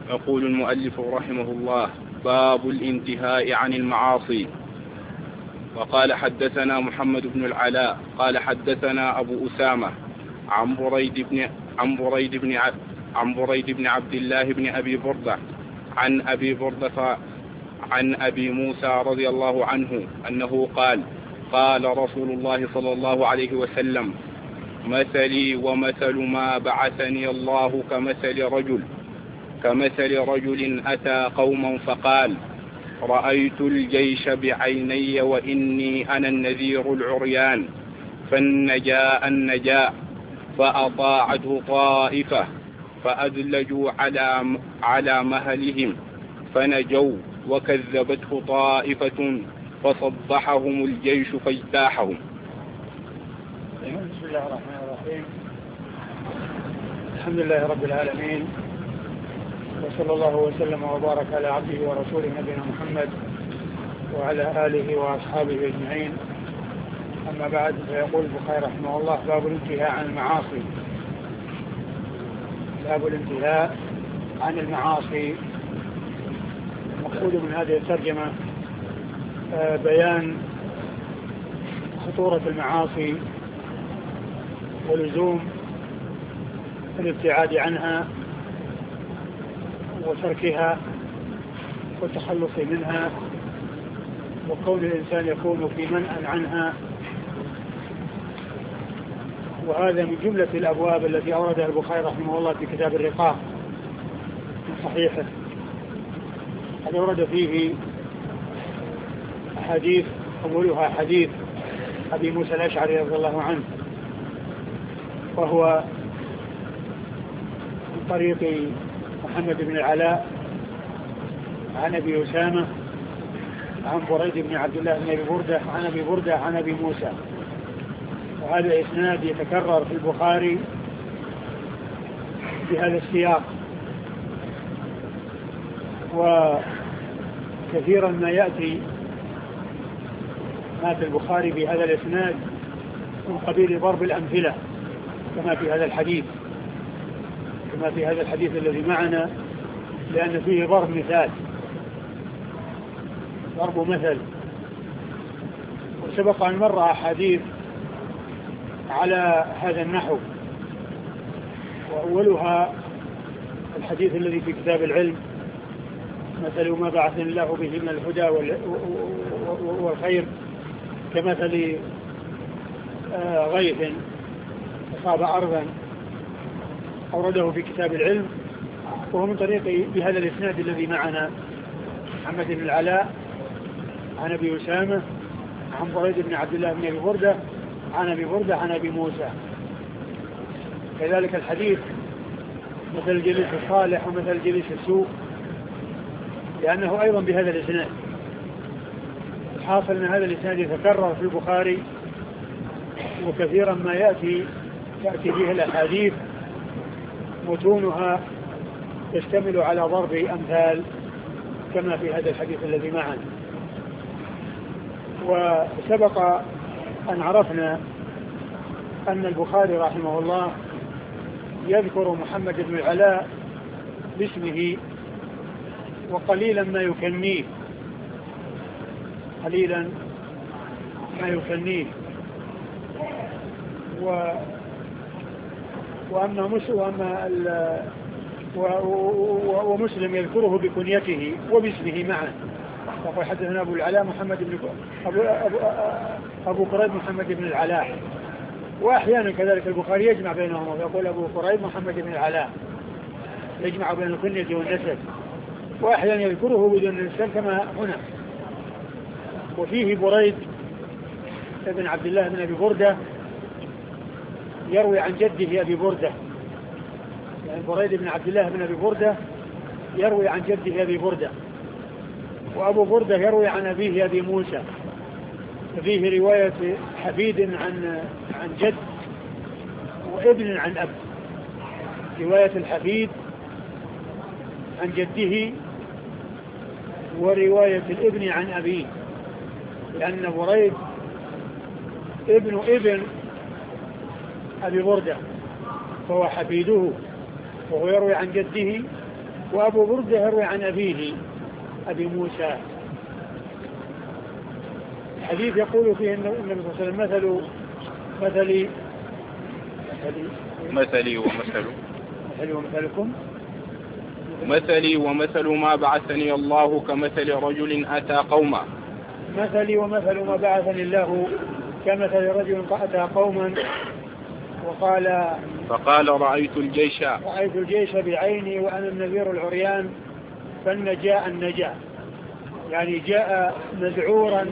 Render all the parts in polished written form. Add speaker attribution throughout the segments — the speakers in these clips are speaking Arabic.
Speaker 1: يقول المؤلف رحمه الله: باب الانتهاء عن المعاصي. وقال: حدثنا محمد بن العلاء قال: حدثنا أبو أسامة عن بريد بن عبد الله بن أبي بردة عن أبي موسى رضي الله عنه أنه قال: قال رسول الله صلى الله عليه وسلم: مثلي ومثل ما بعثني الله كمثل رجل أتى قوما فقال: رأيت الجيش بعيني وإني أنا النذير العريان، فالنجاء فأطاعته طائفة فأدلجوا على مهلهم فنجوا، وكذبته طائفة فصبحهم الجيش فاجتاحهم.
Speaker 2: بسم الله الرحمن الرحيم. الحمد لله رب العالمين، وصلى الله وسلم وبارك على عبده ورسوله نبينا محمد وعلى آله وأصحابه أجمعين. أما بعد، فيقول البخاري رحمه الله: باب الانتهاء عن المعاصي. باب الانتهاء عن المعاصي. المقصود من هذه الترجمة بيان خطورة المعاصي ولزوم الابتعاد عنها وتركها والتخلص منها، وكون الإنسان يكون في منأى عنها. وهذا من جملة الأبواب التي أوردها البخاري رحمه الله في كتاب الرقاق من صحيحه. قد أورد فيه أحاديث، أولها حديث أبي موسى الأشعري رضي الله عنه، وهو من طريق محمد بن العلاء عن أبي أسامة عن بريد بن عبد الله بن أبي بردة عن أبي بردة عن أبي موسى. وهذا إسناد يتكرر في البخاري بهذا السياق، وكثيرا ما يأتي ما في البخاري بهذا الإسناد من قبيل ضرب الأمثلة، كما في هذا الحديث الذي معنا، لأن فيه ضرب مثل. وسبق أن مر أحاديث على هذا النحو، وأولها الحديث الذي في كتاب العلم: مثل ما بعثني الله به من الهدى والخير كمثل غيث أصاب أرضا، أورده في كتاب العلم، وهو من طريق بهذا الإسناد الذي معنا: محمد بن العلاء عن أبي أسامة عن بريد بن عبد الله بن أبي بردة عن أبي بردة عن أبي موسى. كذلك الحديث مثل الجليس الصالح ومثل الجليس السوء، لأنه أيضا بهذا الإسناد. الحاصل أن هذا الإسناد يتكرر في البخاري، وكثيرا ما يأتي به الأحاديث متونها يشتمل على ضرب أمثال، كما في هذا الحديث الذي معنا. وسبق أن عرفنا أن البخاري رحمه الله يذكر محمد بن العلاء باسمه، وقليلا ما يكنيه، ومسلم يذكره بكنيته وباسمه معا. يقول: حدثنا أبو العلاء محمد بن أبو قريب محمد بن العلاء. وأحيانا كذلك البخاري يجمع بينهم ويقول أبو قريب محمد بن العلاء، يجمع بين الكنية والنسب، وأحيانا يذكره بدون النسب كما هنا. وفيه بريد بن عبد الله بن أبي بردة يروي عن جده أبي بردة، يعني بريد بن عبد الله بن أبي بردة يروي عن جده أبي بردة، وأبو بردة يروي عن أبيه أبي موسى. ففيه رواية حفيد عن جد وابن عن أب، رواية الحفيد عن جده ورواية الابن عن أبيه، لأن بريد ابن أبي بردة فهو حفيده، وهو يروي عن جده وأبو بردة يروي عن أبيه أبي موسى. الحديث يقول فيه النبي صلى الله عليه وسلم
Speaker 1: مثلي
Speaker 2: ومثلكم
Speaker 1: مثلي ومثل ما بعثني الله كمثل رجل أتى قوما.
Speaker 2: مثلي ومثل ما بعثني الله كمثل رجل أتى قوما
Speaker 1: فقال رأيت الجيش
Speaker 2: بعيني وأنا النذير العريان فالنجاء النجاء، يعني جاء مذعورا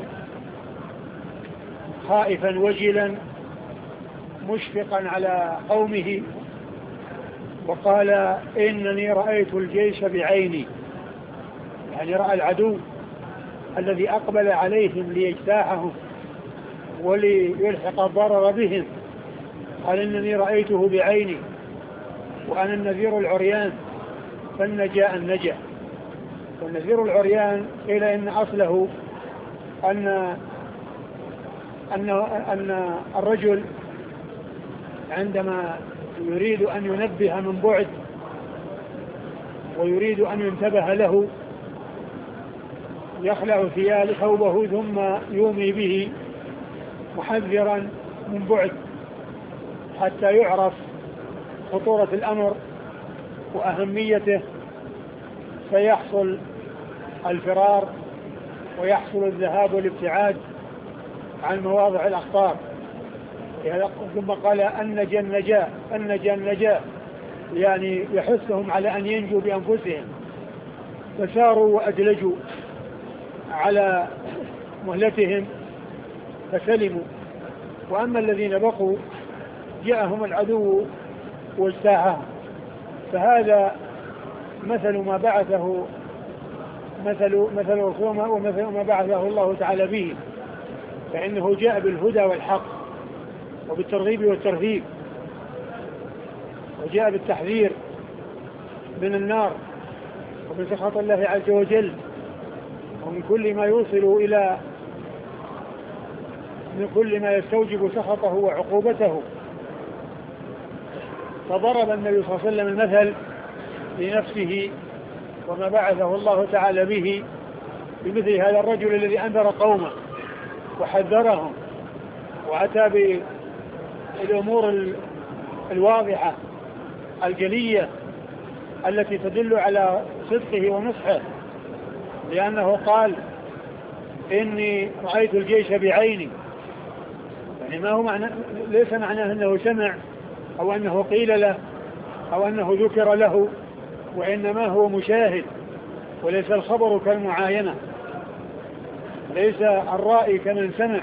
Speaker 2: خائفا وجلا مشفقا على قومه، وقال إنني رأيت الجيش بعيني، يعني رأى العدو الذي أقبل عليهم ليجتاحهم وليلحق الضرر بهم، قال إنني رأيته بعيني وأنا النذير العريان فالنجاء النجاء. والنذير العريان قيل إن أصله أن الرجل عندما يريد أن ينبه من بعد ويريد أن ينتبه له يخلع ثوبه ثم يومي به محذرا من بعد حتى يعرف خطورة الأمر وأهميته، فيحصل الفرار ويحصل الذهاب والابتعاد عن مواضع الأخطار. ثم قال النجا النجاة، يعني يحثهم على أن ينجوا بأنفسهم، فساروا وأدلجوا على مهلتهم فسلموا. وأما الذين بقوا جاءهم العدو واجتاحهم. فهذا مثل ما بعثه مثل رسومه ومثل ما بعثه الله تعالى به، فإنه جاء بالهدى والحق وبالترغيب والترهيب، وجاء بالتحذير من النار ومن سخط الله عز وجل ومن كل ما يوصل إلى من كل ما يستوجب سخطه وعقوبته. فضرب النبي صلى الله عليه وسلم المثل لنفسه وما بعثه الله تعالى به بمثل هذا الرجل الذي أنذر قومه وحذرهم وأتى بالأمور الواضحة الجلية التي تدل على صدقه ونصحه، لأنه قال إني رأيت الجيش بعيني، يعني ما هو معنى، ليس معناه أنه سمع أو أنه قيل له أو أنه ذكر له، وإنما هو مشاهد، وليس الخبر كالمعاينة، ليس الرائي كمن سمع،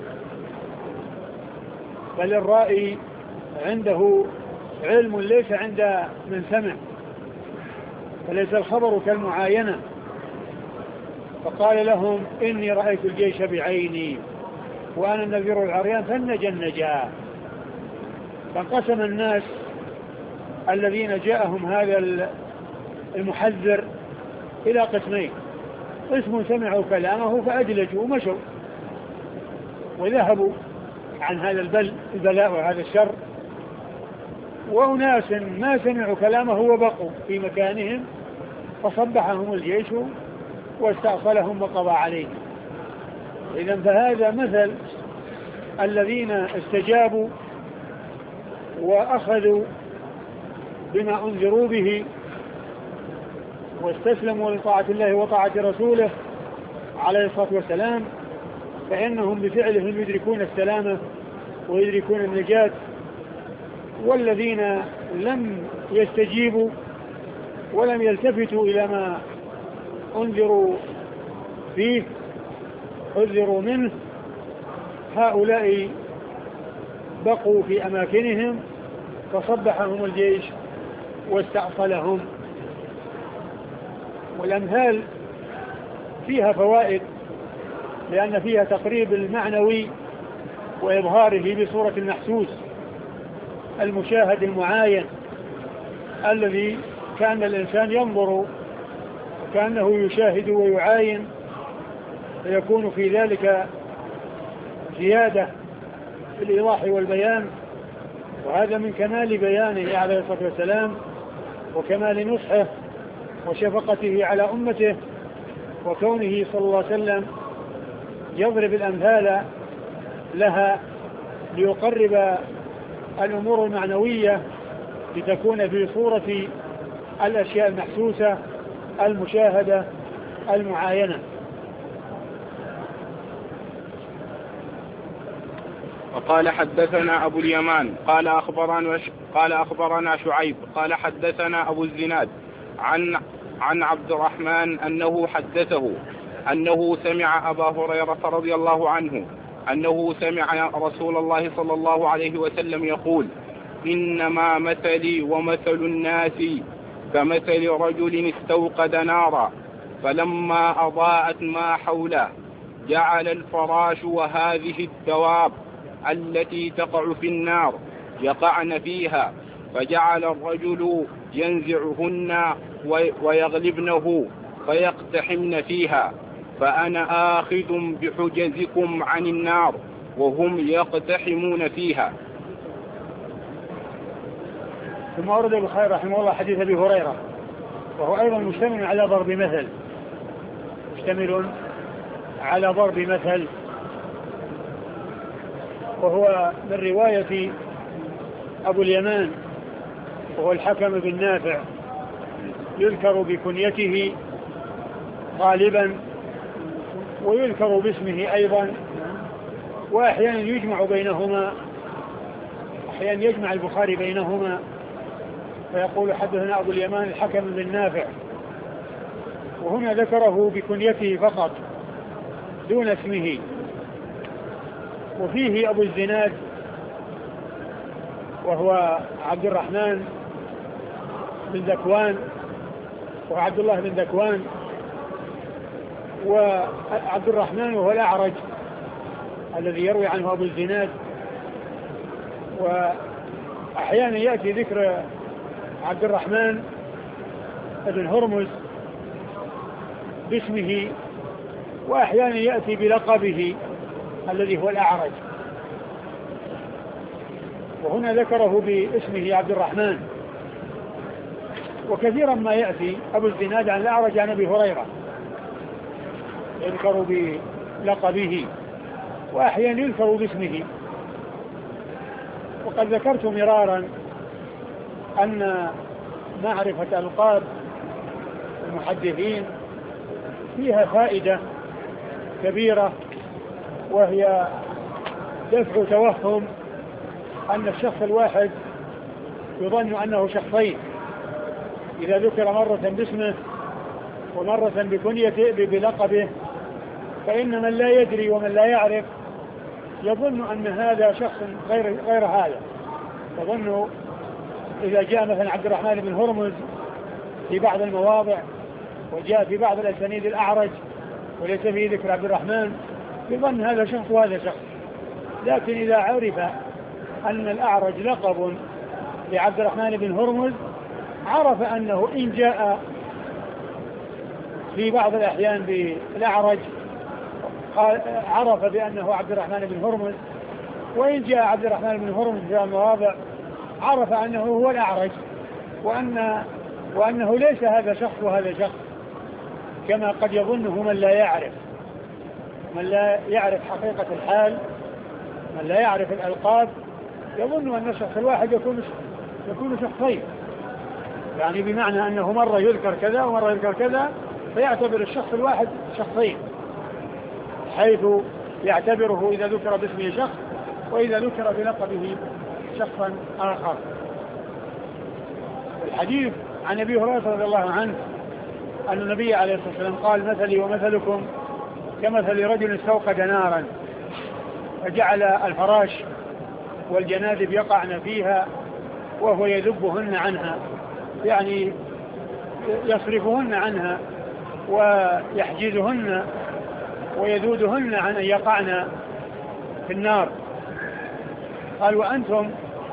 Speaker 2: بل الرائي عنده علم ليس عند من سمع، فليس الخبر كالمعاينة. فقال لهم إني رأيت الجيش بعيني وأنا النذير العريان فالنجا النجاة. فانقسم الناس الذين جاءهم هذا المحذر إلى قسمين: قسم سمعوا كلامه فأدلجوا ومشوا وذهبوا عن هذا البلاء وهذا الشر، وأناس ما سمعوا كلامه وبقوا في مكانهم فصبحهم الجيش واستأصلهم وقضى عليهم. إذن فهذا مثل الذين استجابوا وأخذوا بما أنذروا به واستسلموا لطاعة الله وطاعة رسوله عليه الصلاة والسلام، فإنهم بفعلهم يدركون السلامة ويدركون النجاة. والذين لم يستجيبوا ولم يلتفتوا إلى ما أنذروا فيه حذروا منه، هؤلاء بقوا في أماكنهم فصبحهم الجيش واستأصلهم. والأمثال فيها فوائد، لأن فيها تقريب المعنوي وإظهاره بصورة المحسوس المشاهد المعاين الذي كان الإنسان ينظر وكأنه يشاهد ويعاين، فيكون في ذلك زيادة في الإيضاح والبيان، وهذا من كمال بيانه عليه الصلاة والسلام وكمال نصحه وشفقته على أمته، وكونه صلى الله عليه وسلم يضرب الأمثال لها ليقرب الأمور المعنوية لتكون في صورة الأشياء المحسوسة المشاهدة المعاينة.
Speaker 1: وقال حدثنا أبو اليمان قال أخبرنا شعيب قال حدثنا أبو الزناد عن عبد الرحمن أنه حدثه أنه سمع أبا هريرة رضي الله عنه أنه سمع رسول الله صلى الله عليه وسلم يقول: إنما مثلي ومثل الناس كمثل رجل استوقد نارا فلما أضاءت ما حوله جعل الفراش وهذه الدواب التي تقع في النار يقعن فيها، فجعل الرجل ينزعهن ويغلبنه فيقتحمن فيها، فأنا آخذ بحجزكم عن النار وهم يقتحمون فيها.
Speaker 2: ثم أورد البخاري رحمه الله حديث أبي هريرة، وهو أيضا مشتمل على ضرب مثل، وهو من رواية أبو اليمان وهو الحكم بن نافع، يذكر بكنيته غالبا ويذكر باسمه أيضا، وأحيانا يجمع بينهما، أحيانا يجمع البخاري بينهما فيقول حدثنا أبو اليمان الحكم بن نافع، وهنا ذكره بكنيته فقط دون اسمه. وفيه أبو الزناد وهو عبد الرحمن بن ذكوان وعبد الله بن ذكوان، وعبد الرحمن وهو الأعرج الذي يروي عنه أبو الزناد. وأحيانا يأتي ذكر عبد الرحمن بن هرمز باسمه، وأحيانا يأتي بلقبه الذي هو الأعرج، وهنا ذكره باسمه عبد الرحمن. وكثيرا ما يأتي أبو الزناد عن الأعرج عن أبي هريرة يذكر بلقبه، وأحيانا يذكر باسمه. وقد ذكرت مرارا أن معرفة ألقاب المحدثين فيها فائدة كبيرة، وهي دفع توهم أن الشخص الواحد يظن أنه شخصين، إذا ذكر مرة باسمه ومرة بكنيته بلقبه، فإن من لا يدري ومن لا يعرف يظن أن هذا شخص غير هذا. يظن إذا جاء مثلا عبد الرحمن بن هرمز في بعض المواضع وجاء في بعض الأسانيد الأعرج وليس فيه ذكر عبد الرحمن، يظن هذا شخص وهذا شخص. لكن إذا عرف أن الأعرج لقب لعبد الرحمن بن هرمز، عرف أنه إن جاء في بعض الأحيان بالأعرج عرف بأنه عبد الرحمن بن هرمز، وإن جاء عبد الرحمن بن هرمز في المواضع عرف أنه هو الأعرج، وأنه ليس هذا شخص وهذا شخص، كما قد يظنه من لا يعرف حقيقة الحال، من لا يعرف الألقاب، يظن أن الشخص الواحد يكون شخصين، يعني بمعنى أنه مرة يذكر كذا ومرة يذكر كذا، فيعتبر الشخص الواحد شخصين، حيث يعتبره إذا ذكر باسمه شخص وإذا ذكر بلقبه شخصا آخر. الحديث عن أبي هريرة رضي الله عنه أن النبي عليه الصلاة والسلام قال: مثلي ومثلكم كمثل رجل استوقد نارا فجعل الفراش والجنادب يقعن فيها وهو يذبهن عنها، يعني يصرفهن عنها ويحجزهن ويذودهن عن أن يقعن في النار. قال: وأنتم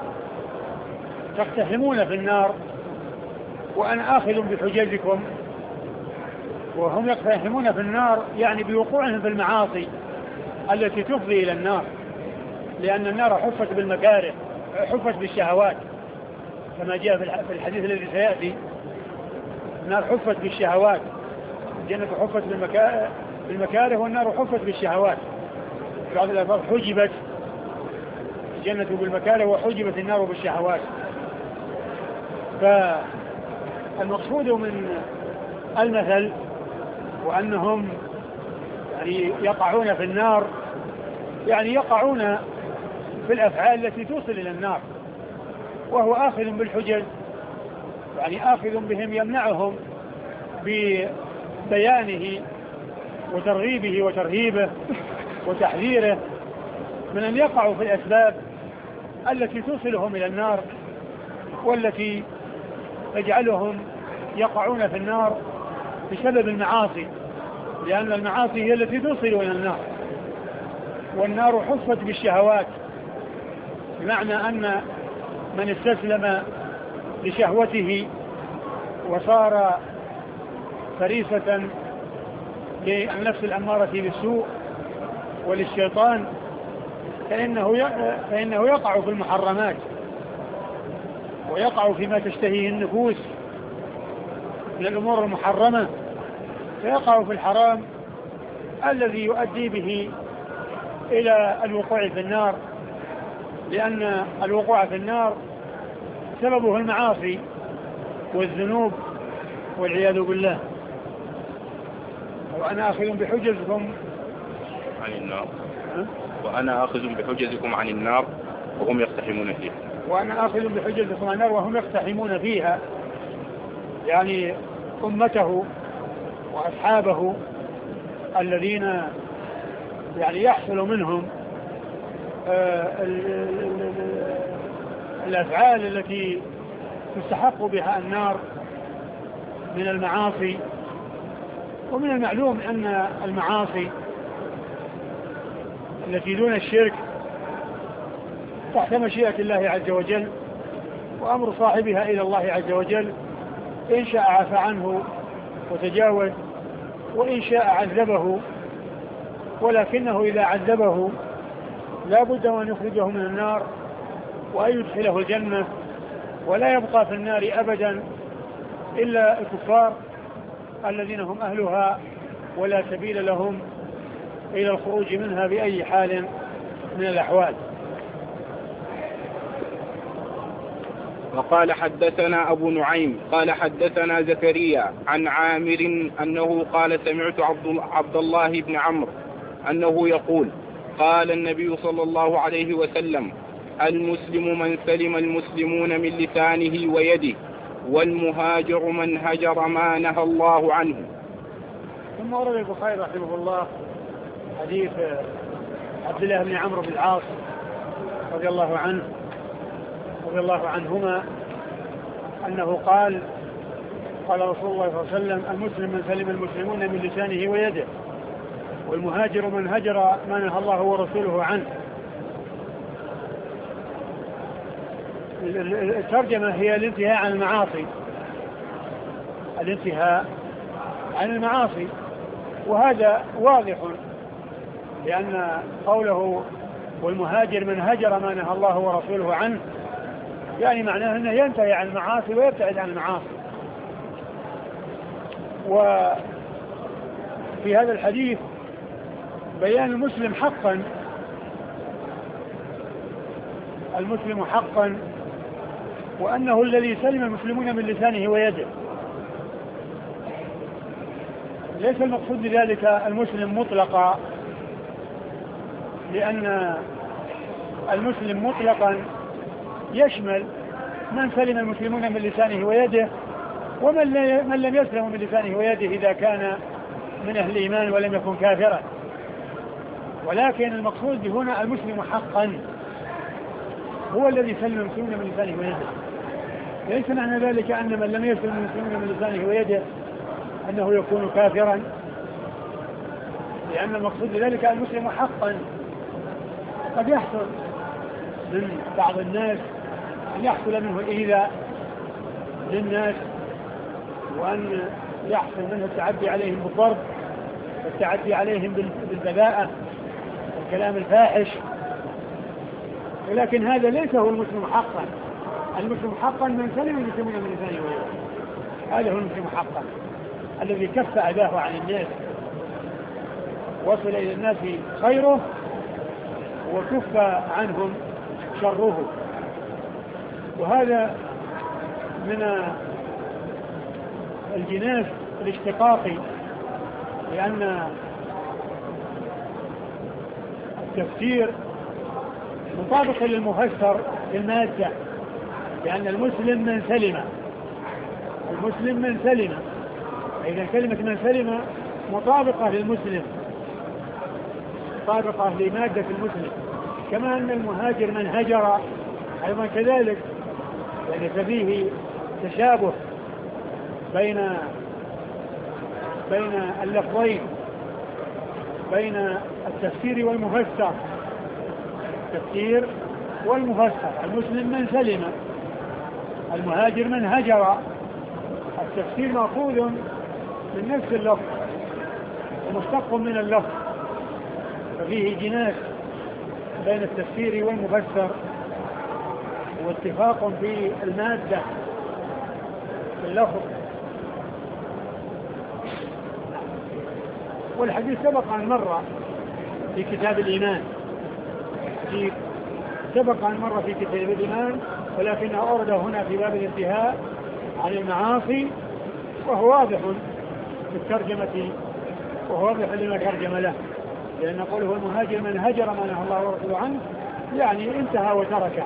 Speaker 2: تقتحمون في النار وأنا آخذ بحجزكم. وهم يقتحمون في النار يعني بوقوعهم في المعاصي التي تفضي إلى النار، لأن النار حفت بالمكاره، حفت بالشهوات كما جاء في الحديث الذي سيأتي. النار حفت بالشهوات، الجنة حفت بالمكاره والنار حفت بالشهوات. بعض الألفاظ حجبت الجنة بالمكاره وحجبت النار بالشهوات. فالمقصود من المثل وأنهم يعني يقعون في النار، يعني يقعون في الأفعال التي توصل إلى النار، وهو آخذ بالحجج، يعني آخذ بهم يمنعهم ببيانه وترغيبه وترهيبه وتحذيره من أن يقعوا في الأسباب التي توصلهم إلى النار والتي تجعلهم يقعون في النار بسبب المعاصي، لأن المعاصي هي التي توصل إلى النار. والنار حفت بالشهوات، بمعنى أن من استسلم لشهوته وصار فريسة للنفس الأمارة بالسوء وللشيطان فإنه يقع في المحرمات ويقع فيما تشتهيه النفوس من الأمور المحرمة، فيقع في الحرام الذي يؤدي به إلى الوقوع في النار، لأن الوقوع في النار سببه المعاصي والذنوب والعياذ بالله. وأنا آخذ بحجزكم
Speaker 1: عن النار وأنا آخذ بحجزكم عن النار وهم يقتحمون فيها.
Speaker 2: وأنا آخذ بحجزكم عن النار وهم يقتحمون فيها، يعني أمته وأصحابه الذين يعني يحصل منهم الأفعال التي تستحق بها النار من المعاصي. ومن المعلوم أن المعاصي التي دون الشرك تحت مشيئة الله عز وجل، وأمر صاحبها إلى الله عز وجل، إن شاء عفى عنه وتجاوز وإن شاء عذبه، ولكنه إذا عذبه لا بد أن يخرجه من النار وأن يدخله الجنة، ولا يبقى في النار أبدا إلا الكفار الذين هم أهلها ولا سبيل لهم إلى الخروج منها بأي حال من الأحوال.
Speaker 1: وقال حدثنا أبو نعيم قال حدثنا زكريا عن عامر أنه قال سمعت عبد الله بن عمرو أنه يقول قال النبي صلى الله عليه وسلم المسلم من سلم المسلمون من لسانه ويده والمهاجر من هجر ما نهى الله عنه.
Speaker 2: ثم ورد البخاري رحمه الله حديث عبد الله بن عمرو بن العاص رضي الله عنهما أنه قال رسول الله صلى الله عليه وسلم المسلم من سلم المسلمون من لسانه ويده والمهاجر من هجر ما نهى الله ورسوله عنه. الترجمة هي الانتهاء عن المعاصي، الانتهاء عن المعاصي، وهذا واضح لأن قوله والمهاجر من هجر ما نهى الله ورسوله عنه يعني معناه أنه ينتهي عن المعاصي ويبتعد عن المعاصي. وفي هذا الحديث بيان المسلم حقا وأنه الذي سلم المسلمون من لسانه ويده. ليس المقصود بذلك المسلم مطلقا، لأن المسلم مطلقا يشمل من سلم المسلمون من لسانه ويده ومن لم يسلم من لسانه ويده إذا كان من أهل الإيمان ولم يكن كافرا. ولكن المقصود هنا المسلم حقا هو الذي سلم المسلمون من لسانه ويده. ليس معنى ذلك أن من لم يسلم المسلمون من لسانه ويده أنه يكون كافرا، لأن المقصود بذلك المسلم حقا. قد يحصل من بعض الناس أن يحصل منه الإيذاء للناس وأن يحصل منه التعدي عليهم بالضرب والتعدي عليهم بالبذاءة والكلام الفاحش، ولكن هذا ليس هو المسلم حقا. المسلم حقا من سلم المسلمون من لسانه ويده. هذا هو المسلم حقا الذي كف أذاه عن الناس، وصل إلى الناس خيره وكف عنهم شره. وهذا من الجناس الاشتقاقي، لأن التفسير مطابق للمفسر في المادة، لأن المسلم من سلم، المسلم من سلم، إذا كلمة من سلم مطابقة للمسلم، مطابقة لمادة المسلم، كما أن المهاجر من هجر أيضا كذلك، يعني فيه تشابه بين اللفظين، بين التفسير والمفسر، التفسير والمفسر. المسلم من سلم، المهاجر من هجر. التفسير مأخوذ من نفس اللفظ ومشتق من اللفظ، ففيه جناس بين التفسير والمفسر واتفاق في المادة في اللفظ. والحديث سبق عن مرة في كتاب الإيمان، سبق عن مرة في كتاب الإيمان، ولكنه أورده هنا في باب الانتهاء عن المعاصي، وهو واضح في الترجمة، وهو واضح لما ترجم له، لأن قوله المهاجر من هجر ما نهى الله ورسوله عنه، يعني انتهى وترك.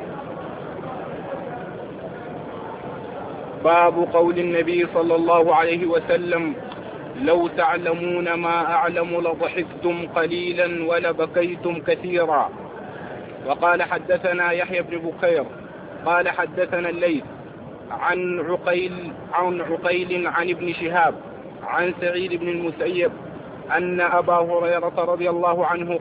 Speaker 1: باب قول النبي صلى الله عليه وسلم: لو تعلمون ما أعلم لضحكتم قليلا ولبكيتم كثيرا. وقال حدثنا يحيى بن بكير قال حدثنا الليث عن عقيل عن ابن شهاب عن سعيد بن المسيب أن أبا هريرة رضي الله عنه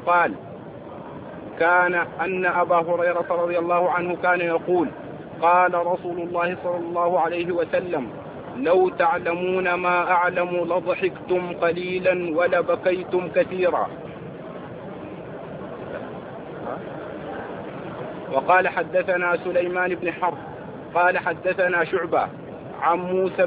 Speaker 1: كان يقول: قال رسول الله صلى الله عليه وسلم: لو تعلمون ما أعلم لضحكتم قليلا ولبكيتم كثيرا. وقال حدثنا سليمان بن حرب قال حدثنا شعبة عن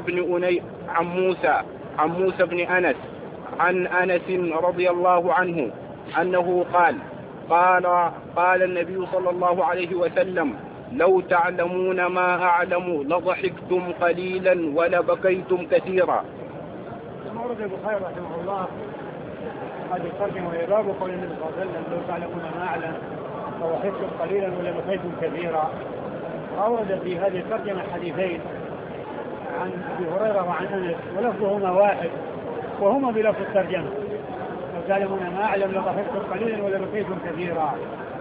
Speaker 1: موسى بن أنس عن أنس رضي الله عنه أنه قال النبي صلى الله عليه وسلم: لو تعلمون ما أعلم لضحكتم قليلا ولبكيتم كثيرا.
Speaker 2: ثم ورد البخاري رحمه الله هذه الترجمة وهي باب قول النبي صلى الله عليه وسلم: لو تعلمون ما أعلم لضحكتم قليلا ولبكيتم كثيرا. أورد في هذه الترجمة حديثين عن أبي هريرة وعن أنس، ولفظهما واحد وهما بلفظ الترجمة: لو تعلمون ما أعلم لضحكتم قليلا ولبكيتم كثيرا.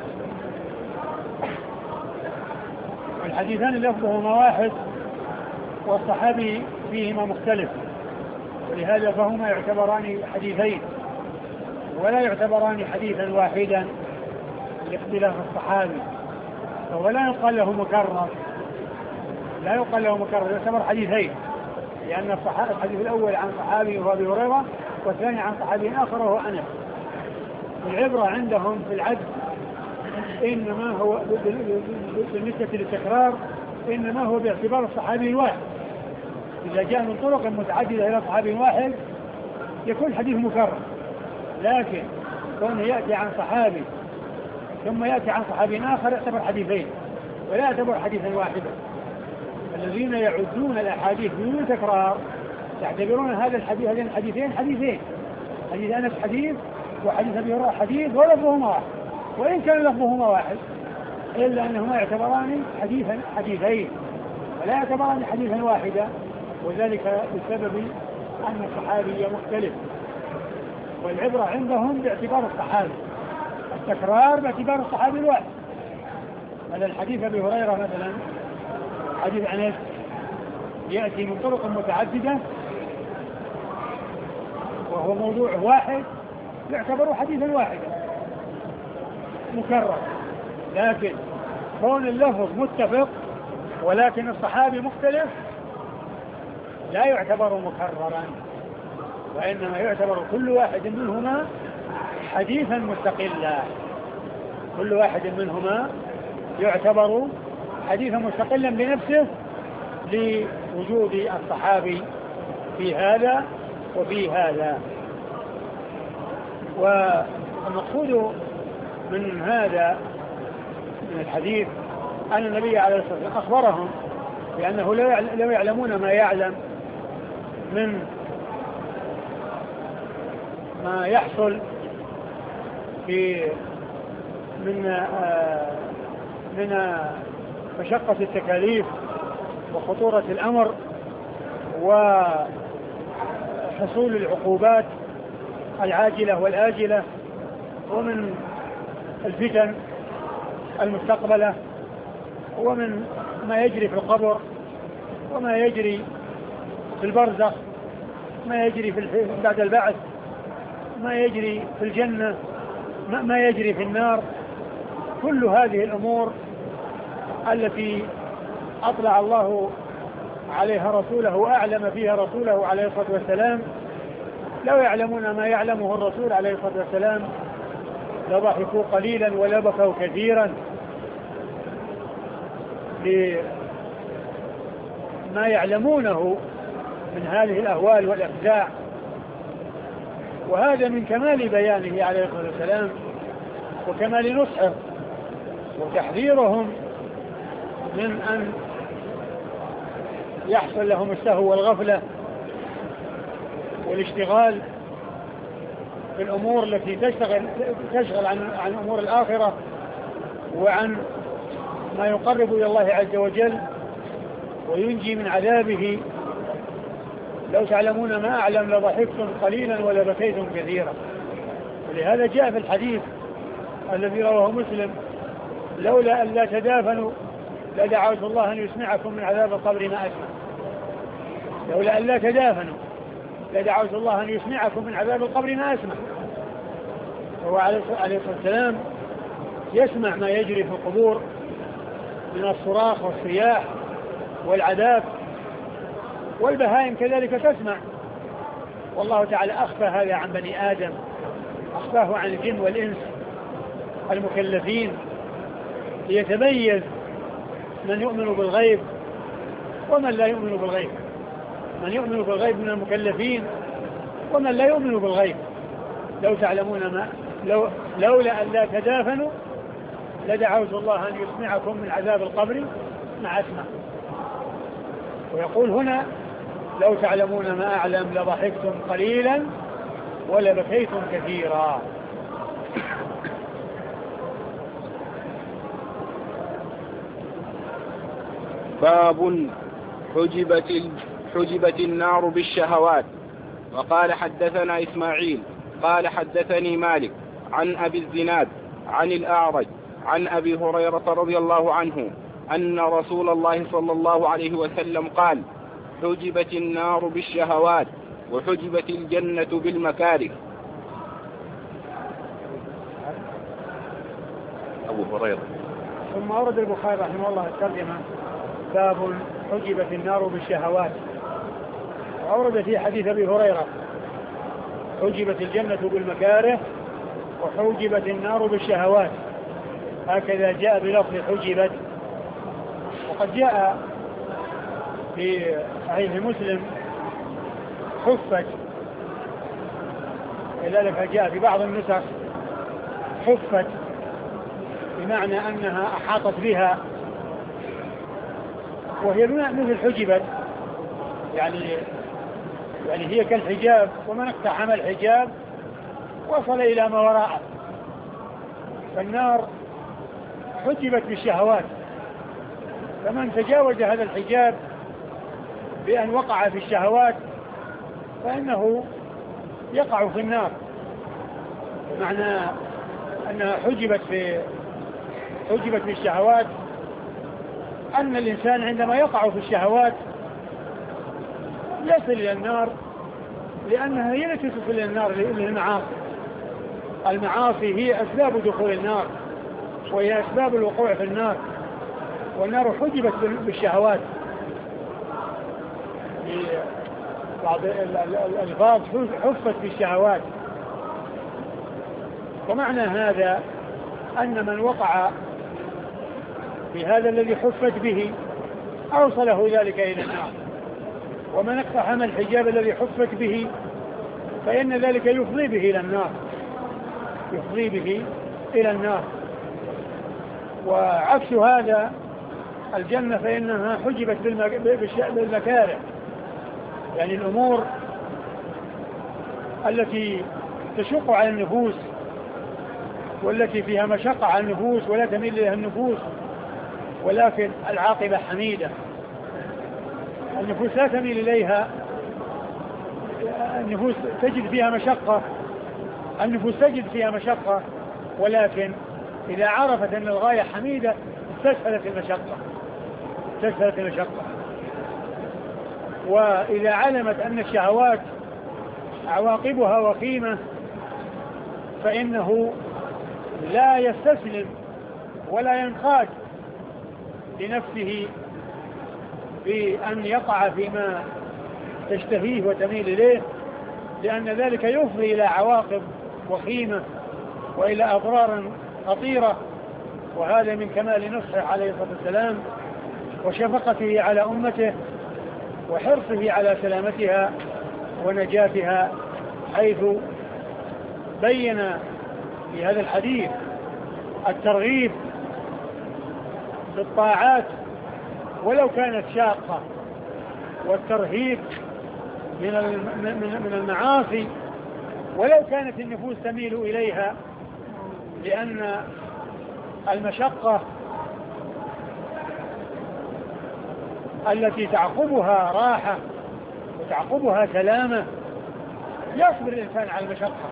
Speaker 2: الحديثان لفظهما واحد والصحابي فيهما مختلف، ولهذا فهما يعتبران حديثين ولا يعتبران حديثا واحدا لاختلاف الصحابي، ولا يقال له مكرر، لا يقال له مكرر، يعتبر حديثين، لأن الحديث الأول عن صحابي وأبي هريرة، والثاني عن صحابي آخر وهو أنس. العبرة عندهم في العد إنما هو بالنسبة للتكرار إنما هو باعتبار الصحابي الواحد. إذا جاء من طرق متعددة إلى صحابي واحد يكون حديث مكرر، لكن كونه يأتي عن صحابي ثم يأتي عن صحابي آخر يعتبر حديثين ولا يعتبر حديثا واحدا. الذين يعدون الأحاديث بدون تكرار يعتبرون هذا الحديث، هذين الحديثين حديثين، حديث أنس حديث وحديث أبي هريرة حديث ولفظهما واحد، وإن كان لفظهما واحد إلا أنهما يعتبران حديثين ولا يعتبران حديثا واحدا، وذلك بسبب أن الصحابي مختلف، والعبرة عندهم باعتبار الصحابي، التكرار باعتبار الصحابي الواحد. هذا الحديث أبي هريرة مثلا حديث أنس يأتي من طرق متعددة وهو موضوع واحد يعتبر حديثا واحدا مكرر، لكن كون اللفظ متفق ولكن الصحابي مختلف لا يعتبر مكررا، وإنما يعتبر كل واحد منهما حديثا مستقلا، كل واحد منهما يعتبر حديثا مستقلا بنفسه لوجود الصحابي في هذا وفي هذا. والمقصود من هذا من الحديث أن النبي عليه الصلاة والسلام أخبرهم بأنه لو يعلمون ما يعلم من ما يحصل من مشقة التكاليف وخطورة الأمر وحصول العقوبات العاجلة والآجلة ومن الفتن المستقبلة ومن ما يجري في القبر وما يجري في البرزخ، ما يجري بعد البعث، ما يجري في الجنة، ما يجري في النار. كل هذه الأمور التي أطلع الله عليها رسوله وأعلم فيها رسوله عليه الصلاة والسلام، لو يعلمون ما يعلمه الرسول عليه الصلاة والسلام لضحكوا قليلا ولا بكوا كثيرا لما يعلمونه من هذه الأهوال والأفزاع. وهذا من كمال بيانه عليه الصلاة والسلام وكمال نصحه وتحذيرهم من أن يحصل لهم السهو والغفلة والاشتغال بالأمور التي تشغل عن أمور الآخرة وعن ما يقرب إلى الله عز وجل وينجي من عذابه. لو تعلمون ما أعلم لضحكتم قليلا ولبكيتم كثيرا. ولهذا جاء في الحديث الذي رواه مسلم: لولا أن لا تدافنوا لدعوت الله أن يسمعكم من عذاب القبر ما أسمع. لولا أن لا تدافنوا لدعوت الله أن يسمعكم من عذاب القبر ما أسمع. وهو عليه الصلاة والسلام يسمع ما يجري في القبور من الصراخ والصياح والعذاب، والبهائم كذلك تسمع. والله تعالى أخفى هذا عن بني آدم، أخفاه عن الجن والإنس المكلفين ليتميز من يؤمن بالغيب ومن لا يؤمن بالغيب، من يؤمن بالغيب من المكلفين ومن لا يؤمن بالغيب. لو تعلمون ما لولا أن لا تدافنوا لدعوت الله أن يسمعكم من عذاب القبر ما أسمع. ويقول هنا: لو تعلمون ما أعلم لضحكتم قليلا ولبكيتم كثيرا.
Speaker 1: باب حجبت النار بالشهوات. وقال حدثنا إسماعيل قال حدثني مالك عن أبي الزناد عن الأعرج عن أبي هريرة رضي الله عنه أن رسول الله صلى الله عليه وسلم قال: حجبت النار بالشهوات وحجبت الجنة بالمكاره. أبو هريرة.
Speaker 2: ثم أورد البخاري رحمه الله الترجمة: باب حجبت النار بالشهوات. وأورد في حديث أبي هريرة: حجبت الجنة بالمكاره وحجبت النار بالشهوات. هكذا جاء بلفظ حجبت. وقد جاء في صحيح مسلم حفت، كذلك جاء في بعض النسخ حفت بمعنى أنها أحاطت بها، وهي مثل حجبت، يعني هي كالحجاب، ومن اقتحم الحجاب وصل إلى ما وراءه. فالنار حجبت بالشهوات، فمن تجاوز هذا الحجاب بأن وقع في الشهوات فإنه يقع في النار. بمعنى أنها حجبت بالشهوات، أن الإنسان عندما يقع في الشهوات يصل إلى النار، لأنها هي التي تصل إلى النار للمعاصي. المعاصي هي أسباب دخول النار وهي أسباب الوقوع في النار، والنار حجبت بالشهوات. بعض الألفاظ حفت بالشهوات. ومعنى هذا أن من وقع في هذا الذي حفت به أوصله ذلك إلى النار، ومن اقتحم الحجاب الذي حفت به فإن ذلك يفضي به إلى النار، يفضي به إلى النار. وعكس هذا الجنة فإنها حجبت بالمكاره، يعني الأمور التي تشق على النفوس والتي فيها مشقة على النفوس ولا تميل إليها النفوس، ولكن العاقبة حميدة. النفوس لا تميل إليها، النفوس تجد فيها مشقة، النفوس تجد فيها مشقة، ولكن إذا عرفت أن الغاية حميدة استسهلت المشقة. وإذا علمت أن الشهوات عواقبها وخيمة فإنه لا يستسلم ولا ينقاد لنفسه بأن يقع فيما تشتهيه وتميل إليه، لأن ذلك يفضي إلى عواقب وخيمة وإلى أضرار خطيرة. وهذا من كمال نصحه عليه الصلاة والسلام وشفقته على أمته وحرصه على سلامتها ونجاتها، حيث بين في هذا الحديث الترغيب بالطاعات ولو كانت شاقة، والترهيب من المعاصي ولو كانت النفوس تميل إليها، لأن المشقة التي تعقبها راحة وتعقبها سلامة يصبر الإنسان على المشقة.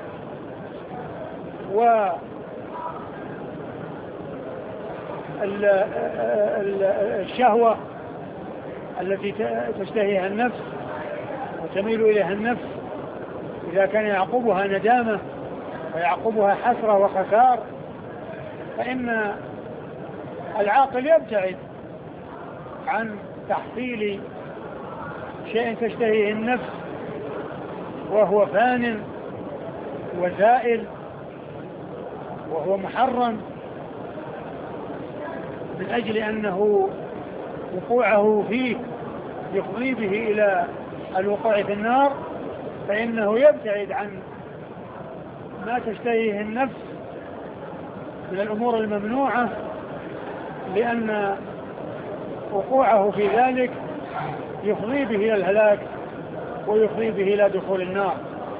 Speaker 2: والشهوة التي تشتهيها النفس وتميل إليها النفس إذا كان يعقبها ندامة ويعقبها حسرة وخسار فإن العاقل يبتعد عن تحصيل شيء تشتهيه النفس وهو فان وزائل وهو محرم، من أجل أنه وقوعه فيه يفضي به إلى الوقوع في النار، فإنه يبتعد عن ما تشتهيه النفس من الأمور الممنوعة، لأن وقوعه في ذلك يفضي به إلى الهلاك ويفضي به إلى دخول النار.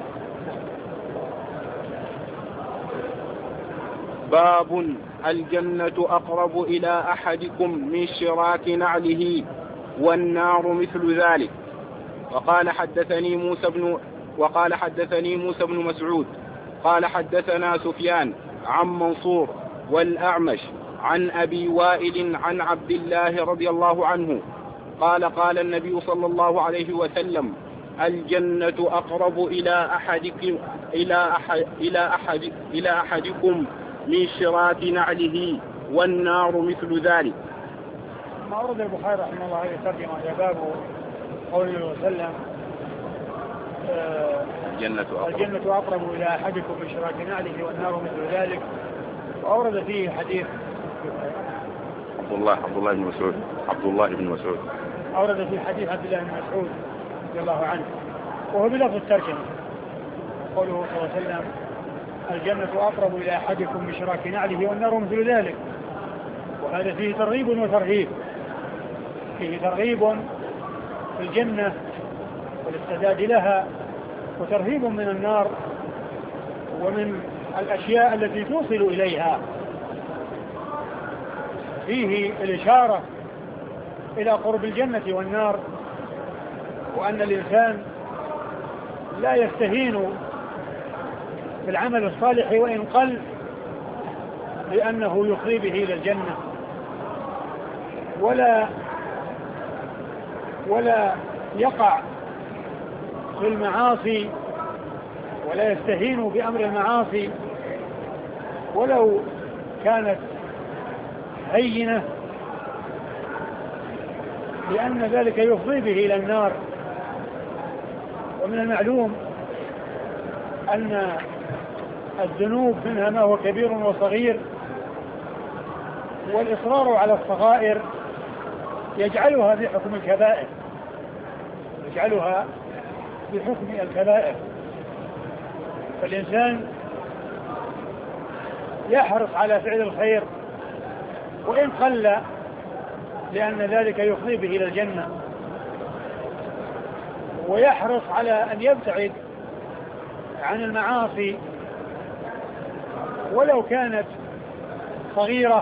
Speaker 1: باب الجنة أقرب إلى أحدكم من شراك نعله والنار مثل ذلك. وقال حدثني موسى بن مسعود قال حدثنا سفيان عن منصور والأعمش عن أبي وائل عن عبد الله رضي الله عنه قال قال النبي صلى الله عليه وسلم الجنة أقرب إلى أحدكم من شراك نعله والنار مثل ذلك.
Speaker 2: ما أورد البخاري رحمه الله هذه الترجمة هي باب قوله صلى الله عليه وسلم الجنة أقرب إلى أحدكم من شراك نعله والنار مثل ذلك. وأورد فيه حديث
Speaker 1: عبد الله بن مسعود
Speaker 2: أورد فيه حديث عبد الله بن مسعود رضي الله عنه وهو بلفظ الترجمة قوله صلى الله عليه وسلم الجنة أقرب إلى أحدكم من شراك نعله والنار مثل ذلك. وهذا فيه ترغيب وترهيب، فيه ترغيب في الجنة والاستعداد لها وترهيب من النار ومن الأشياء التي توصل إليها. فيه الإشارة إلى قرب الجنة والنار، وأن الإنسان لا يستهين بالعمل الصالح وإن قل، لأنه يفضي به إلى الجنة، ولا يقع في المعاصي ولا يستهين بأمر المعاصي ولو كانت هينة، لأن ذلك يفضي به إلى النار. ومن المعلوم أن الذنوب منها ما هو كبير وصغير، والإصرار على الصغائر يجعلها في حكم الكبائر، يجعلها بحكم الكبائر. فالإنسان يحرص على فعل الخير وإن قل، لأن ذلك يفضي به إلى الجنة، ويحرص على أن يبتعد عن المعاصي ولو كانت صغيرة،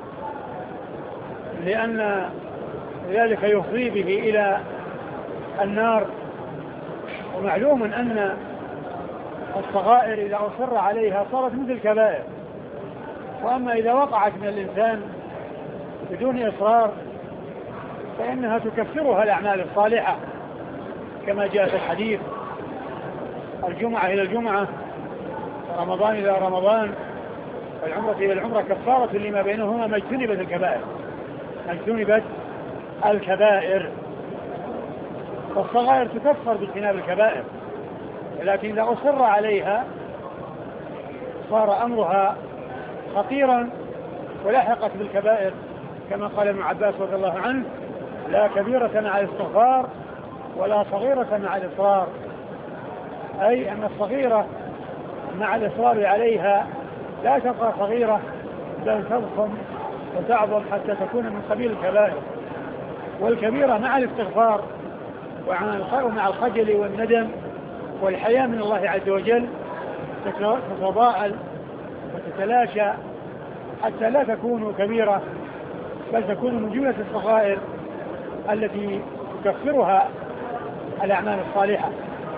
Speaker 2: لأن ذلك يفضي به إلى النار. ومعلوم أن الصغائر إذا أصر عليها صارت مثل الكبائر، وأما إذا وقعت من الإنسان بدون إصرار فإنها تكفرها الأعمال الصالحة، كما جاء في الحديث: الجمعة إلى الجمعة، رمضان إلى رمضان، والعمرة إلى العمرة كفارة لما بينهما ما اجتنبت الكبائر. ما اجتنبت الكبائر. فالصغائر تكفر باجتناب الكبائر، لكن إذا أصر عليها صار أمرها خطيرا ولحقت بالكبائر، كما قال ابن عباس رضي الله عنه: لا كبيرة مع الاستغفار ولا صغيرة مع الإصرار. أي أن الصغيرة مع الإصرار عليها لا تبقى صغيرة، بل تضخم وتعظم حتى تكون من قبيل الكبائر. والكبيرة مع الاستغفار ومع الخجل والندم والحياة من الله عز وجل تتضاءل وتتلاشى حتى لا تكون كبيرة، بل تكون من جملة الصغائر التي تكفرها الأعمال الصالحة.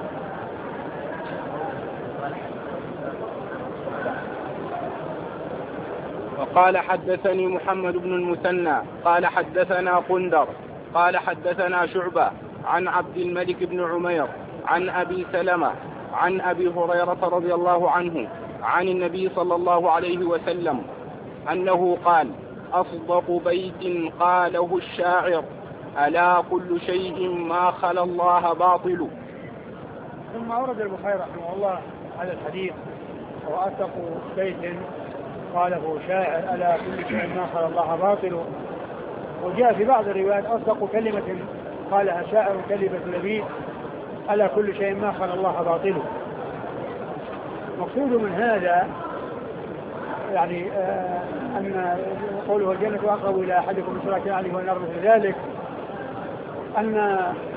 Speaker 1: وقال: حدثني محمد بن المثنى قال حدثنا قندر قال حدثنا شعبة عن عبد الملك بن عمير عن أبي سلمة عن أبي هريرة رضي الله عنه عن النبي صلى الله عليه وسلم أنه قال: أصدق بيت قاله الشاعر: ألا كل شيء ما خلا الله باطل.
Speaker 2: ثم أورد البخاري رحمه الله هذا الحديث: وأصدق بيت قاله شاعر: ألا كل شيء ما خلا الله باطل. وجاء في بعض الروايات: أصدق كلمة قالها شاعر كلمة نبي: ألا كل شيء ما خلا الله باطل. مقصود من هذا يعني أن قوله: الجنة أقرب إلى أحدكم من شراك عليه والنار مثل ذلك، أن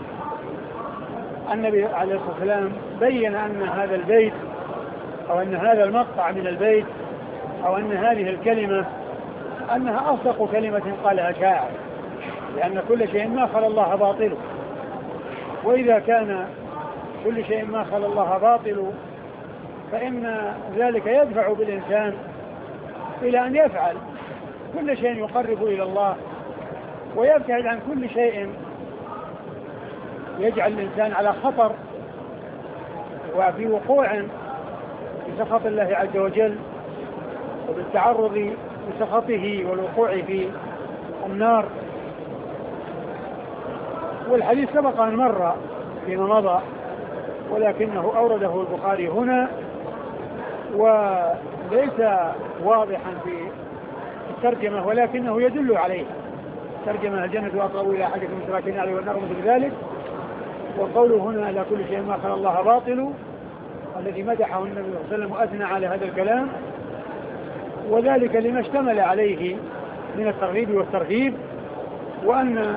Speaker 2: النبي عليه الصلاة والسلام بين أن هذا البيت أو أن هذا المقطع من البيت أو أن هذه الكلمة أنها أصدق كلمة قالها شاعر، لأن كل شيء ما خلا الله باطل. وإذا كان كل شيء ما خلا الله باطل فإن ذلك يدفع بالإنسان إلى أن يفعل كل شيء يقرب إلى الله، ويبتعد عن كل شيء يجعل الإنسان على خطر وفي وقوع بسخط الله عز وجل وبالتعرض لسخطه والوقوع في النار. والحديث سبق أن مر فيما مضى، ولكنه أورده البخاري هنا وليس واضحا في الترجمة، ولكنه يدل عليه. ترجمة: الجنة أقرب إلى أحدكم من شراك عليه والنار مثل ذلك. وقوله هنا: ألا كل شيء ما خلا الله باطل، الذي مدحه النبي صلى الله عليه وسلم وأثنى على هذا الكلام، وذلك لما اشتمل عليه من الترغيب والترهيب، وأن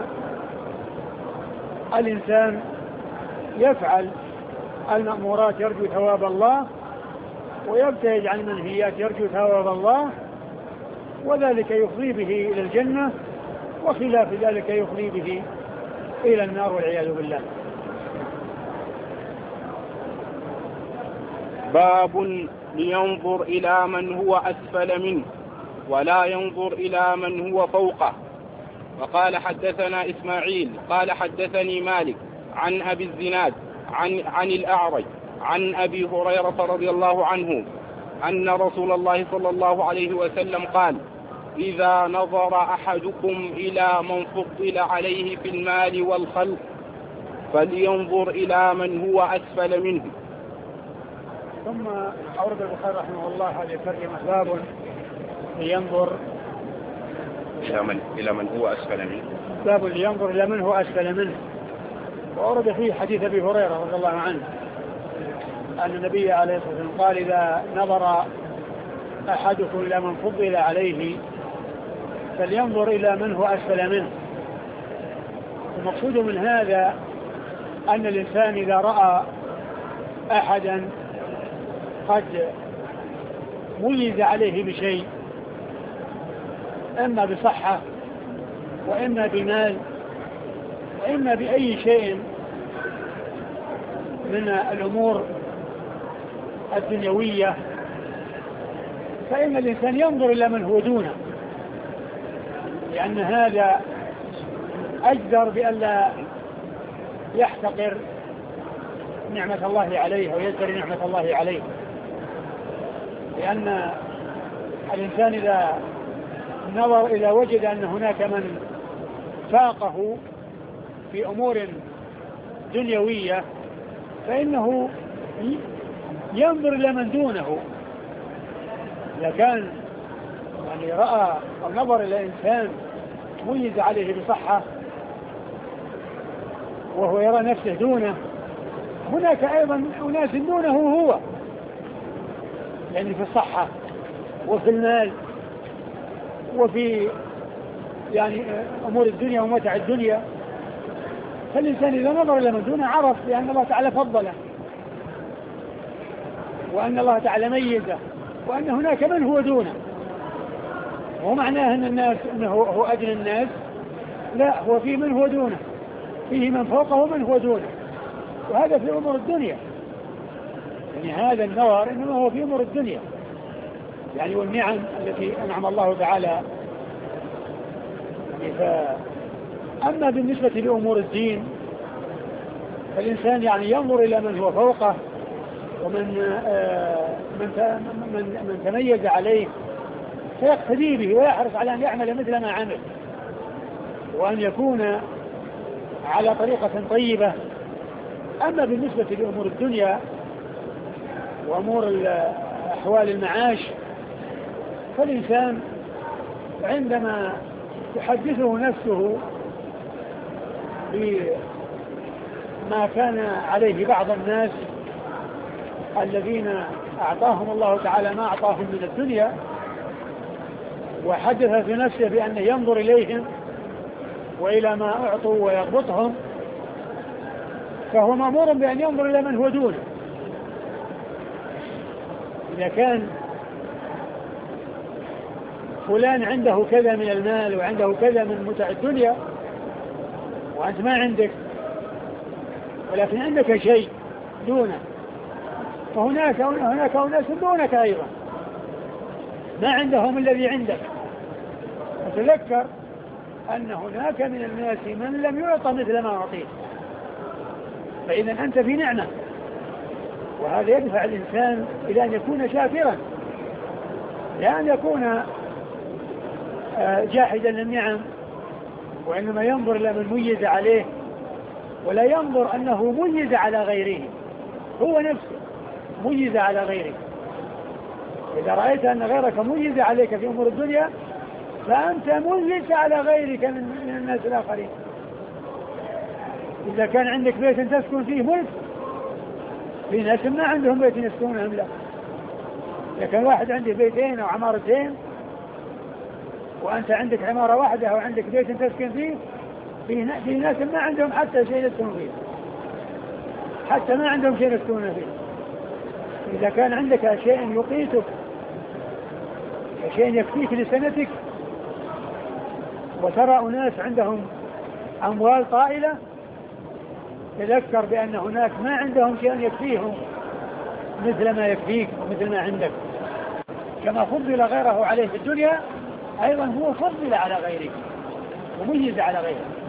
Speaker 2: الإنسان يفعل المأمورات يرجو ثواب الله، ويبتعد عن المنهيات يرجو ثواب الله، وذلك يفضي به إلى الجنة، وخلاف ذلك يفضي به إلى النار والعياذ بالله.
Speaker 1: باب: لينظر إلى من هو أسفل منه ولا ينظر إلى من هو فوقه. وقال: حدثنا إسماعيل قال حدثني مالك عن أبي الزناد عن الأعرج عن أبي هريرة رضي الله عنه أن رسول الله صلى الله عليه وسلم قال: إذا نظر أحدكم إلى من فضل عليه في المال والخلق فلينظر إلى من هو أسفل منه.
Speaker 2: ثم أورد البخاري رحمه الله هذه الترجمة: باب لينظر
Speaker 1: إلى من هو أسفل منه.
Speaker 2: باب لينظر إلى من هو أسفل منه. وأورد فيه حديث أبي هريرة رضي الله عنه أن النبي عليه الصلاة والسلام قال إذا نظر أحدكم إلى من فضل عليه فلينظر إلى من هو أسفل منه. المقصود من هذا أن الإنسان إذا رأى أحدا قد ميز عليه بشيء إما بصحة وإما بمال وإما بأي شيء من الأمور الدنيوية، فإن الإنسان ينظر إلى من هو دونه، لأن هذا أجدر بألا يحتقر نعمة الله عليه ويزدري نعمة الله عليه. لأن الإنسان إذا وجد أن هناك من فاقه في أمور دنيوية فإنه ينظر إلى من دونه. إذا كان يعني رأى أو نظر إلى إنسان ميز عليه بصحة وهو يرى نفسه دونه، هناك أيضا أناس دونه هو، يعني في الصحة وفي المال وفي يعني أمور الدنيا ومتع الدنيا. فالإنسان إذا نظر إلى من دونه عرف بأن الله تعالى فضله وأن الله تعالى ميزه وأن هناك من هو دونه. ومعناه أن الناس أنه هو أدنى الناس، لا، هو فيه من هو دونه، فيه من فوقه ومن هو دونه، وهذا في أمور الدنيا. يعني هذا النظر إنما هو في أمور الدنيا يعني والنعم التي أنعم الله تعالى. أما بالنسبة لأمور الدين فالإنسان يعني ينظر إلى من هو فوقه ومن من تميز عليه فيقتدي به ويحرص على أن يعمل مثل ما عمل وأن يكون على طريقة طيبة. أما بالنسبة لأمور الدنيا وأمور أحوال المعاش فالإنسان عندما تحدثه نفسه بما كان عليه بعض الناس الذين أعطاهم الله تعالى ما أعطاهم من الدنيا، وحدث في نفسه بأنه ينظر إليهم وإلى ما أعطوا ويضبطهم، فهو مأمور بأن ينظر إلى من هو دونه. إذا كان فلان عنده كذا من المال وعنده كذا من متع الدنيا وأنت ما عندك ولكن عندك شيء دونه، فهناك أناس دونك أيضا ما عندهم الذي عندك. وتذكر أن هناك من الناس من لم يعطى مثل ما أعطيت، فإذا أنت في نعمة، وهذا يدفع الإنسان إلى أن يكون شاكرا لا أن يكون جاحدا للنعم، وإنما ينظر إلى من ميز عليه ولا ينظر أنه ميز على غيره، هو نفسه ميز على غيره. إذا رأيت أن غيرك ميز عليك في أمور الدنيا فأنت ميز على غيرك من الناس الآخرين. إذا كان عندك بيت تسكن فيه ملك، في ناس ما عندهم بيت يسكنهم له. إذا كان واحد عنده بيتين أو عمارتين وأنت عندك عمارة واحدة أو عندك بيت تسكن فيه، في ناس ما عندهم حتى شيء يسكنون فيه، حتى ما عندهم شيء يسكنون فيه. إذا كان عندك شيء يقيتك شيء يكفيك لسنتك وترى أناس عندهم أموال طائلة، تذكر بأن هناك ما عندهم شيء يكفيهم مثل ما يكفيك ومثل ما عندك. كما فضل غيره عليه في الدنيا أيضا هو فضل على غيره وميز على غيره.